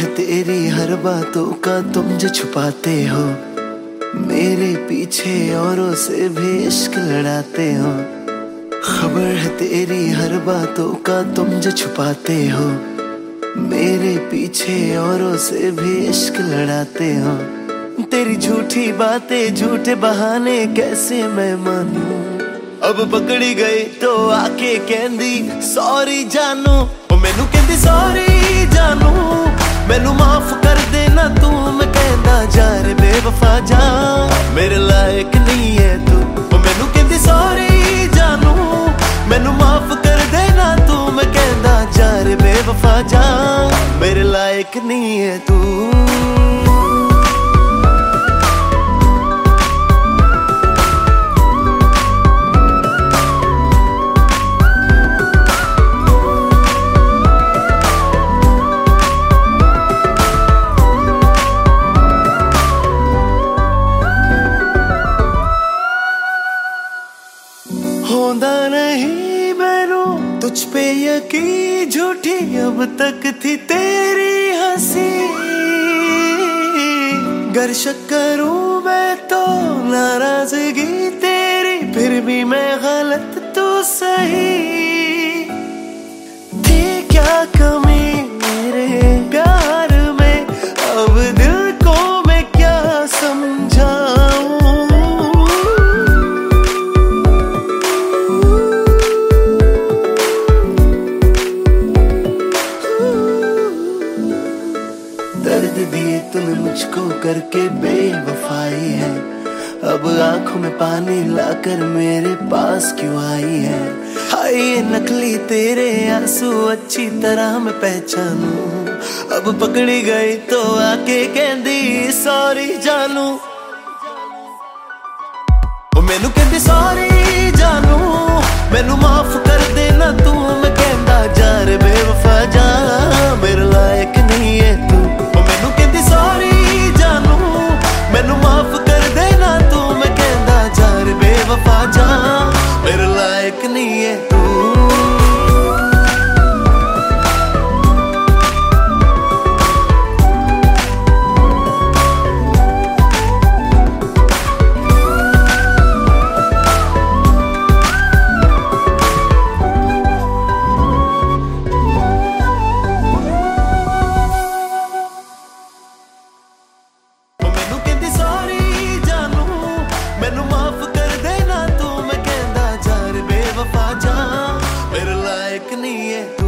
है तेरी हर बातों का तुम जो छुपाते हो, मेरे पीछे औरों से भी इश्क लड़ाते हो। खबर है तेरी हर बातों का तुम जो छुपाते हो, मेरे पीछे औरों से भी इश्क लड़ाते हो। तेरी झूठी बातें झूठे बहाने कैसे मैं मानूं, अब पकड़ी गई तो आके कहंदी सॉरी जानू। ओ मैनू कहंदी सॉरी जानू, मैनू माफ कर देना तू। मैं कहंदा जा रे बेवफा जा, मेरे लायक नहीं है तू। ओ मैनू कहंदी सॉरी जानू, मैनू माफ कर देना तू। मैं कहंदा जा रे बेवफा जा, मेरे लायक नहीं है तू। होंदा नहीं मैनू तुझ पे यकीन, झूठी अब तक थी तेरी हंसी। गर शक करूं मैं तो नाराजगी तेरी, फिर भी मैं गलत तू सही। थी क्या कमी मेरे प्यार में, अब दिल को मैं क्या समझाऊं। दर्द दिए तूने मुझको करके बेवफाई है, अब आंखों में पानी लाकर मेरे पास क्यों आई है। हाय ये नकली तेरे आंसू अच्छी तरह मैं पहचानूं, अब पकड़ी गई तो आके कहंदी सॉरी जानू। ओ मैनू कहंदी सॉरी जानू, मैनू माफ कर देना तू। मैं कहंदा जा रे बेवफा जा, मेरे लायक नहीं है तू। मैनू माफ कर देना तू। मैं कहंदा जा रे बेवफा जा, मेरे लायक नहीं है तू। मैनू माफ कर देना तू। मैं कहंदा जा रे बेवफा जा, मेरे लायक नहीं है।